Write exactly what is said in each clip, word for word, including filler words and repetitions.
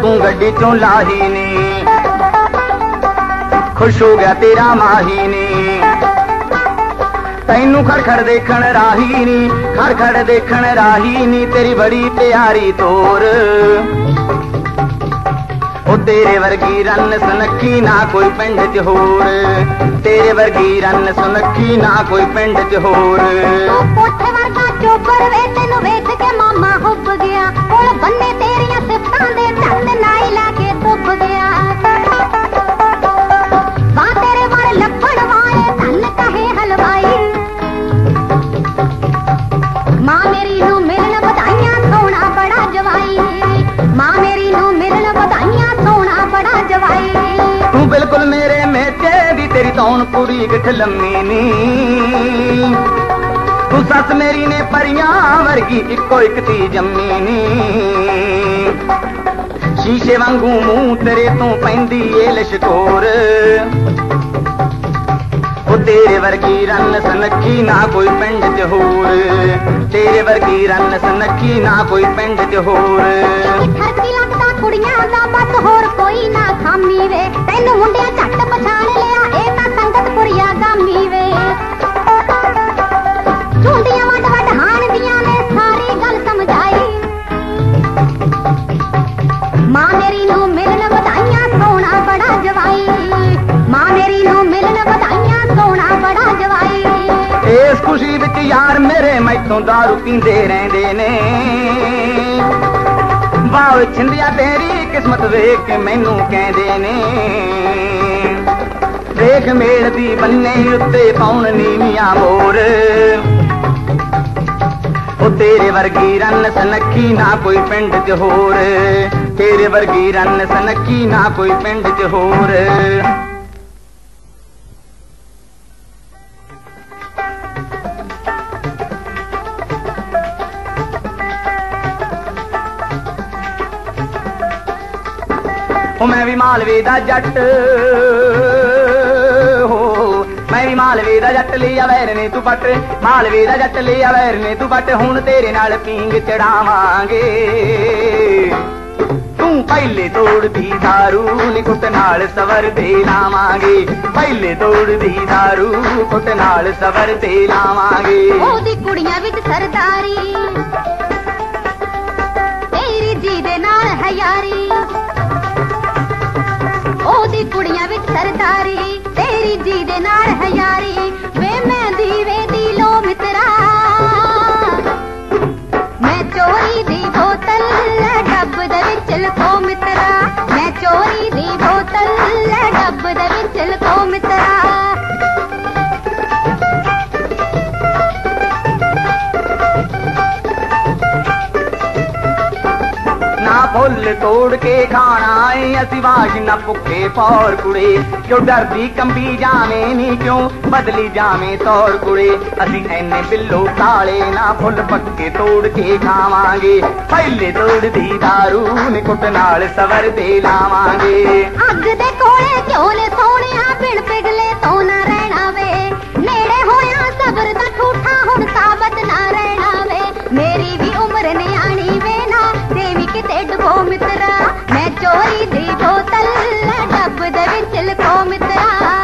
तू गड्डी चों लाही ने खुश हो गया तेरा माही ने तैनू खड़खड़ देखण राही नी खड़खड़ देखण राही नी तेरी बड़ी प्यारी तोर ओ तेरे वर्गी रन सुनखी ना कोई पिंड च होर तेरे वर्गी रन सुनखी ना कोई पिंड च होर कोठे वर्गा चोबर वे तेनू वेख के मामा हुब गया कोल बन्ने तेरियां सिफतां दे झट नाई ला के तुब गया वाह तेरे वाले लपड़ वाले धन कहे हलवाई मां मेरी नू मिलन बधाइयां सोना बड़ा जवाई मां मेरी नू मिलन बधाइयां सोना बड़ा जवाई तू बिल्कुल मेरे मेचे दी तेरी तौन पूरी गिठ लम्मी नी तू सस मेरी ने परियां वर्गी इको इक ती जम्मी नी शीशे वांगू मुंह तेरे तू पैंदी ए लशकोर ओ तेरे वर्गी रन सनखी ना कोई पिंड च होर तेरे वर्गी रन सनखी ना कोई पिंड च होर ठरकी लगदा कुड़ियां दा बस होर कोई ना खामी वे तैनू मुंडिया झट पछाण लिया ए तां संगत पुरिया गामी वे झुंडियां वड वड हाण दियां ने सारी गल समझाई मां मेरी नू मिलन बधाइयां सोना बड़ा जवाई मां मेरी नू मिलन बधाइयां सोना बड़ा जवाई इस खुशी विच यार मेरे मैथों दारू पींदे रहिंदे ने वाह छिंदिया तेरी किस्मत वेख के मैनू कहंदे ने देख मेल दी बन्ने उत्ते पाउण नीवियां मोर ओ तेरे वर्गी रन सनखी ना कोई पिंड च होर तेरे वर्गी रन सनखी ना कोई पिंड च होर ओ मैं भी मालवे दा जट हो मैं भी मालवे दा जट लिया वैर ने तू पट मालवे दा जट लिया वैर ने तू पट हुण तेरे नाल पींग चढ़ावांगे तू पहले तोड़ दी दारू निकुट नाल सवर दे लावांगे पहले तोड़ दी दारू कुट नाल सवर दे लावांगे ओदी कुड़ियां विच सरदारी तेरी जी दे नाल है यारी ओदी कुड़ियां विच सरदारी तेरी जी दे नाल है यारी वे मैं दीवे दी लो मित्रा मैं चोरी दी बोतल डब दे विच लको मित्रा मैं चोरी दी बोतल डब दे विच लको मित्रा फुल तोड़ के खाना है असी वाश न भुखे पौर कुड़े क्यों डरदी कंबी जावे नी क्यों बदली जावे तौर कुड़े असी ऐने बिल्लो काले ना फुल पक्के तोड़ के खावांगे पहले तोड़ दी दारू निकुट नाल सवर दे लावांगे अग दे कोले क्यों ले सोने बिन पिघले तो ना रहना वे नेड़े होया सबर दा ठूठा हुण साबत ना रहना वे मेरी भी उम्र न्याणी वे ना देवी किते डबो मित्रा मैं चोरी दी बोतल डब दे विच लको मित्रा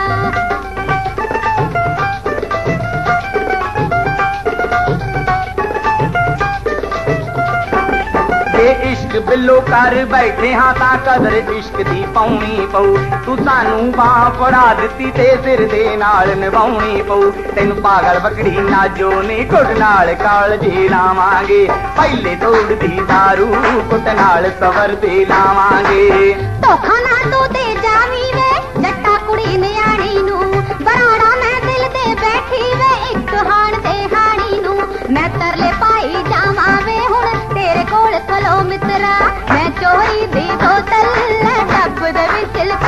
इश्क बिल्लो कर बैठे हाँ ता कदर इश्क दी पाउनी पऊ तू सानू बां फड़ा दित्ती ते सिर दे नाल निभाउनी पऊ तैनू पागल बकड़ी नाजो नी कुट नाल काल जे लावांगे पहले तोड़ दी दारू कुट नाल सवर दे लावांगे धोखा ना तू दे जावी वे जट्टा कुड़ी न्याणी नू बराड़ा मैं दिल दे बैठी वे एक हाण ते हाणी नू मैं तरले पाई जावां वे हुण तेरे कोल खलो मित्रा मैं चोरी दी बोतल डब दे विच